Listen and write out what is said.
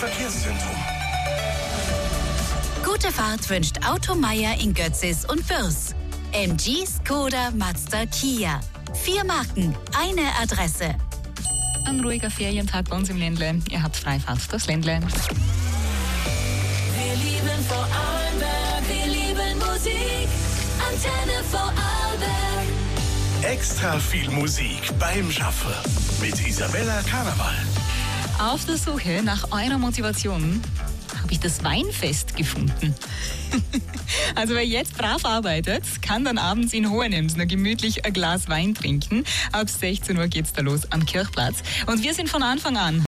Verkehrszentrum. Gute Fahrt wünscht Auto Meier in Götzis und Bürs. MG, Skoda, Mazda, Kia. 4 Marken, eine Adresse. Ein ruhiger Ferientag bei uns im Ländle. Ihr habt Freifahrt durchs Ländle. Wir lieben Vorarlberg, wir lieben Musik. Antenne Vorarlberg. Extra viel Musik beim Schaffen mit Isabella Karneval. Auf der Suche nach eurer Motivation habe ich das Weinfest gefunden. Also wer jetzt brav arbeitet, kann dann abends in Hohenems noch gemütlich ein Glas Wein trinken. Ab 16 Uhr geht's da los am Kirchplatz. Und wir sind von Anfang an